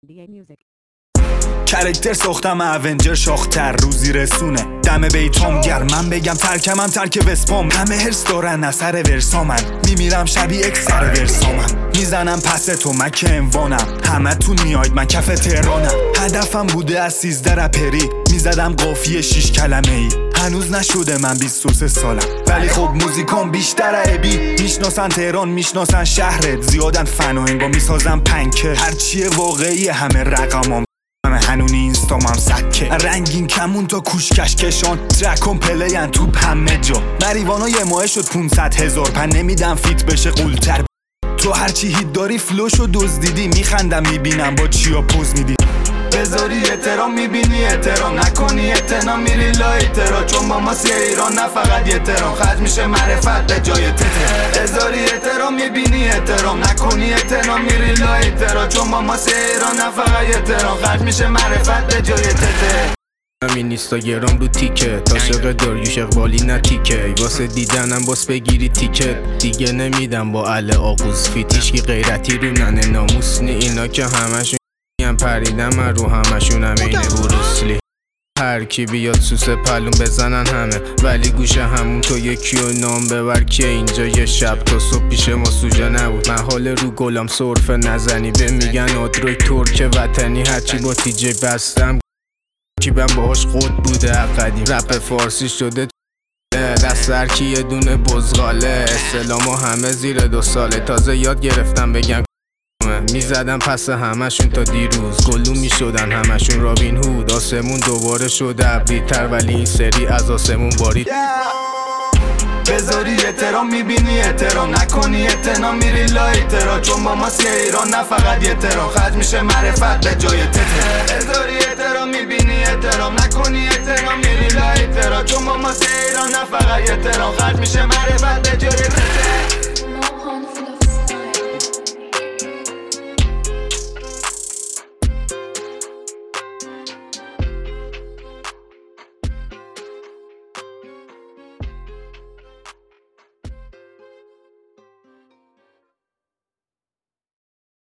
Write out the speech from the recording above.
کرکتر ساختم اونجر شاختر روزی رسونه دم بیتام گرم من بگم ترکمم ترک وسپام همه هرس دارن اثر ورسامن میمیرم شبیه اکسر ورسامن میزنم پس تو مک انوانم همه تون میاید من کف تهرانم هدفم بوده از 13 رپری میزدم قافیه 6 کلمه ای هنوز نشده من 23 سالم ولی خب موزیکام بیشتر عیبی میشناسن تهران میشناسن شهرت زیادن فن و انگا میسازم پنکه هرچیه واقعی همه رقمام هنونی اینستامم سکه رنگین کمون تا کوشکش کشان ترکم پلین تو همه جا مریوانا یه ماه شد 500,000 پن نمیدم فیت بشه قولتر تو هرچی هیت داری فلوشو دزدیدی میخندم میبینم با چیا پوز میدی بذاری احترام میبینی احترام نکنی اتنا میری لای ترا چون با ما سی ایران نه فقط یه ترام خرج میشه معرفت به جای تته بذاری احترام میبینی احترام نکنی اتنا میری لای ترا چون با ما سی ایران نه فقط یه ترام خرج میشه معرفت به جای تته همین اینستاگرام رو تیکه عاشق داریوش اقبالی نه تیکه واسه دیدنم باس بگیری تیکت دیگه نمیدم با ال آغوز فیتیش که غیرتی رو ننه ناموس نی اینا که همشون پریدم من رو همشونم اینه بروسلی هر کی بیاد سوس پلون بزنن همه ولی گوشه همون تو یکی و نام ببر که اینجا یه شب تا صبح پیش ما سوژه نبود من حال رو گلم سرف نزنی به میگن آدروی ترک وطنی هرچی با تیجه بستم کی بم باهاش خود بوده قدیم رپ فارسی شده دست هر کی یه دونه بزغاله اسلامو همه زیر 2 ساله تازه یاد گرفتم بگم میزدم پس همشون تا دیروز گلو میشدن همشون رابین هود آسمون دوباره شده ابریتر ولی این سری از آسمون بارید بذاری احترام میبینی احترام نکنی اتنا میری لای ترا چون با ما سی ایران نه فقط یه ترام خرج میشه معرفت به جای تته بذاری احترام میبینی احترام نکنی اتنا میری لای ترا چون با ما سی ایران نه فقط یه ترام خرج میشه معرفت به جای تته